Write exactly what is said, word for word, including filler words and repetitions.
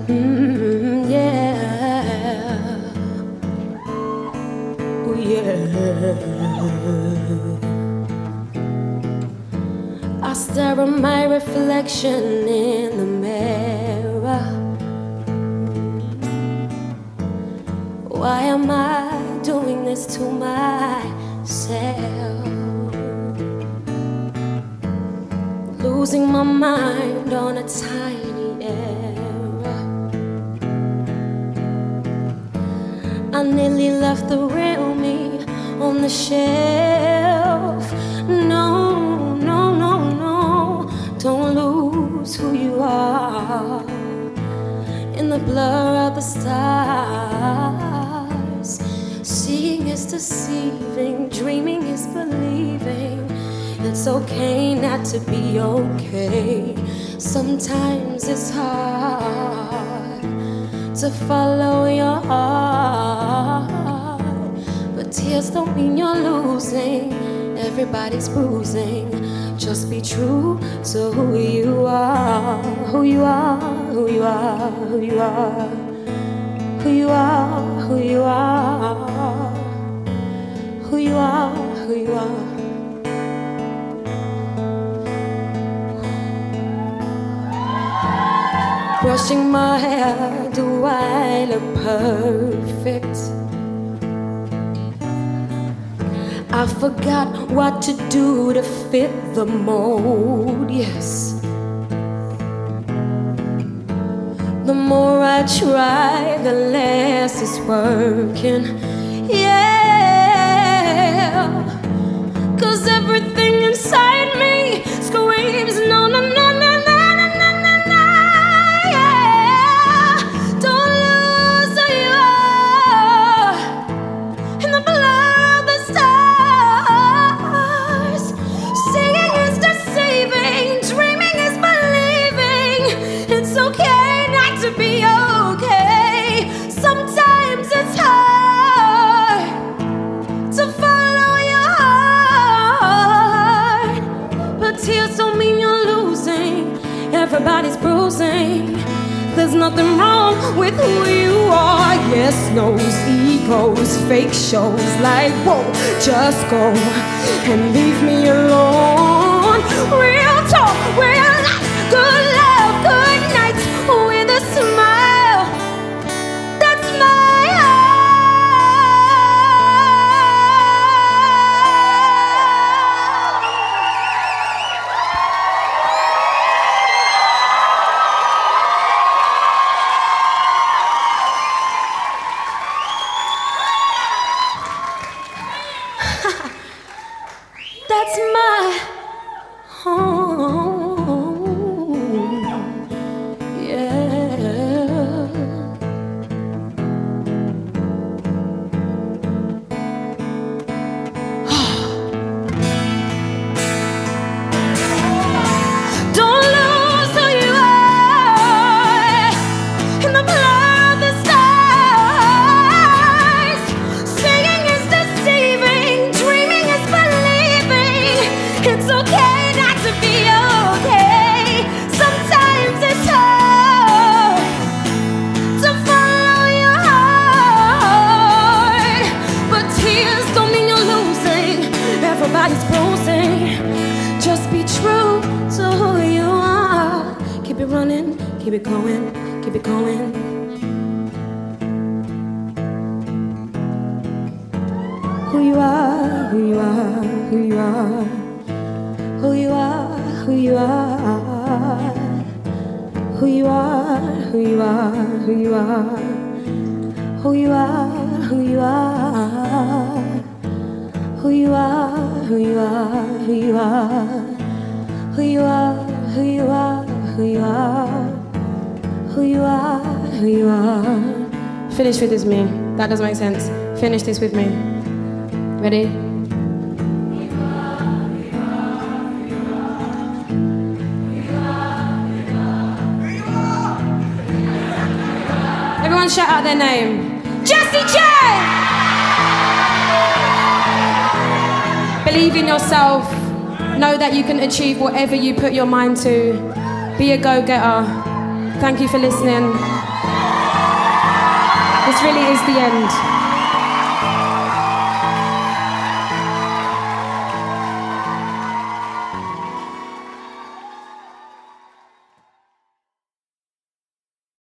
Mm, yeah. Oh, yeah. I stare at my reflection in the mirror. Why am I doing this to myself? Losing my mind on a tiny error. I nearly left the real me on the shelf. No, no, no, no, don't lose who you are in the blur of the stars. Seeing is deceiving, dreaming is believing. It's okay not to be okay. Sometimes it's hard to follow your heart, but tears don't mean you're losing. Everybody's bruising. Just be true to who you are, who you are, who you are, who you are, who you are, who you are, who you are, who you are. Brushing my hair, do I look perfect? I forgot what to do to fit the mold, yes. The more I try, the less it's working, yeah. 'Cause everything inside me screams no, no, no, no. Everybody's bruising. There's nothing wrong with who you are. Yes, no's, egos, fake shows. Like, whoa, just go and leave me alone. Real talk, real life, good love, good nights with a smile. That's my That's my home, yeah. Don't lose who you are in the blur of the stars. Singing is deceiving, dreaming is believing. It's okay not to be okay. Sometimes it's hard to follow your heart, but tears don't mean you're losing. Everybody's bruising. Just be true to who you are. Keep it running, keep it going, keep it going. Who you are, who you are, who you are. Who you are, who you are, who you are, who you are, who you are, who you are, who you are, who you are, who you are, who you are, who you are, who you are, who you are, who you are, who you are. Finish with this with me. That doesn't make sense. Finish this with me. Ready? Everyone shout out their name. Jessie J! Believe in yourself. Know that you can achieve whatever you put your mind to. Be a go-getter. Thank you for listening. This really is the end.